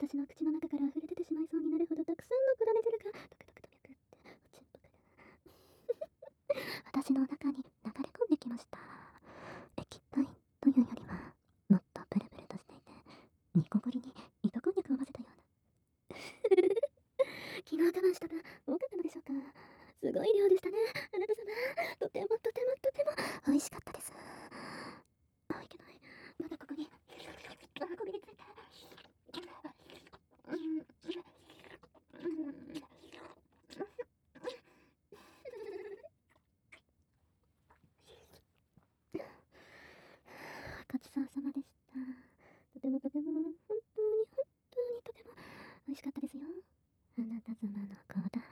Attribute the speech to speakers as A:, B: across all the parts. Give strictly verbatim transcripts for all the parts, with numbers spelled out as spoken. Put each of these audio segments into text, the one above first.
A: 私の口の中から溢れ出てしまいそうになるほどたくさんのプラネジルがドクドクドクっておちんぽから私の中に流れ込んできました。液体というよりはもっとプルプルとしていて、煮こごりに糸こんにゃくを混ぜたような昨日我慢した分多かったのでしょうか。すごい量でしたね、あなた様。とてもとてもとても美味しかったです。あ、いけない。まだここにあ、こびりついた。うんうんごちそうさまでした。とてもとても本当に本当にとても美味しかったですよ、あなた様の子だね。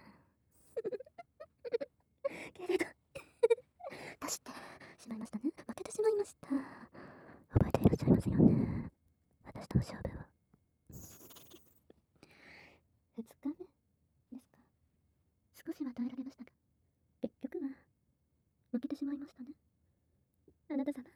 A: けれど出してしまいましたね。負けてしまいました。覚えていらっしゃいますよね、私との勝負を。ふつかめですか。少しは耐えられましたが、結局は負けてしまいましたね、あなた様。